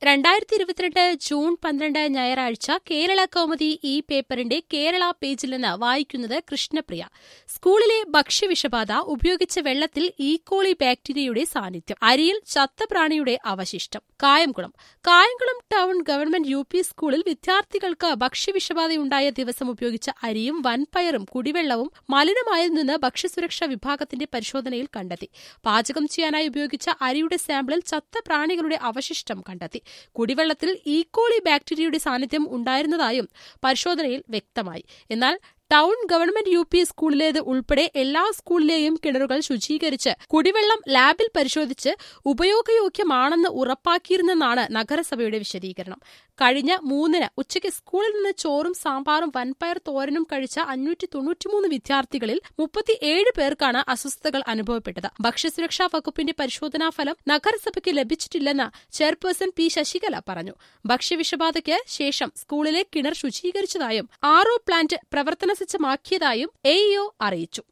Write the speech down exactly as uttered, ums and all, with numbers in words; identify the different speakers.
Speaker 1: രണ്ടായിരത്തി ഇരുപത്തിരണ്ട് ജൂൺ പന്ത്രണ്ട് ഞായറാഴ്ച കേരള കൗമുദി ഈ പേപ്പറിന്റെ കേരള പേജിൽ നിന്ന് വായിക്കുന്നത് കൃഷ്ണപ്രിയ. സ്കൂളിലെ ഭക്ഷ്യവിഷബാധ, ഉപയോഗിച്ച വെള്ളത്തിൽ ഈക്കോളി ബാക്ടീരിയയുടെ സാന്നിധ്യം, അരിയിൽ ചത്ത പ്രാണിയുടെ അവശിഷ്ടം. Kayamkulam Kayamkulam town government U P സ്കൂളിൽ വിദ്യാർത്ഥികൾക്ക് ഭക്ഷ്യവിഷബാധയുണ്ടായ ദിവസം ഉപയോഗിച്ച അരിയും വൻപയറും കുടിവെള്ളവും മലിനമായതിൽ നിന്ന് ഭക്ഷ്യസുരക്ഷാ വിഭാഗത്തിന്റെ പരിശോധനയിൽ കണ്ടെത്തി. പാചകം ചെയ്യാനായി ഉപയോഗിച്ച അരിയുടെ സാമ്പിളിൽ ചത്ത പ്രാണികളുടെ അവശിഷ്ടം കണ്ടെത്തി. കുടിവെള്ളത്തിൽ ഈക്കോളി ബാക്ടീരിയയുടെ സാന്നിധ്യം ഉണ്ടായിരുന്നതായും പരിശോധനയിൽ വ്യക്തമായി. എന്നാൽ ടൗൺ ഗവൺമെന്റ് യു പി സ്കൂളിലേത് ഉൾപ്പെടെ എല്ലാ സ്കൂളിലെയും കിണറുകൾ ശുചീകരിച്ച് കുടിവെള്ളം ലാബിൽ പരിശോധിച്ച് ഉപയോഗയോഗ്യമാണെന്ന് ഉറപ്പാക്കിയിരുന്നെന്നാണ് നഗരസഭയുടെ വിശദീകരണം. കഴിഞ്ഞ മൂന്നിന് ഉച്ചയ്ക്ക് സ്കൂളിൽ നിന്ന് ചോറും സാമ്പാറും വൻപയർ തോരനും കഴിച്ച അഞ്ഞൂറ്റി തൊണ്ണൂറ്റിമൂന്ന് വിദ്യാർത്ഥികളിൽ മുപ്പത്തിയേഴ് പേർക്കാണ് അസ്വസ്ഥതകൾ അനുഭവപ്പെട്ടത്. ഭക്ഷ്യസുരക്ഷാ വകുപ്പിന്റെ പരിശോധനാ ഫലം നഗരസഭയ്ക്ക് ലഭിച്ചിട്ടില്ലെന്ന് ചെയർപേഴ്സൺ പി ശശികല പറഞ്ഞു. ഭക്ഷ്യവിഷബാധയ്ക്ക് ശേഷം സ്കൂളിലെ കിണർ ശുചീകരിച്ചതായും ആർ ഒ പ്ലാന്റ് പ്രവർത്തന സജ്ജമാക്കിയതായും എ ഇ ഒ അറിയിച്ചു.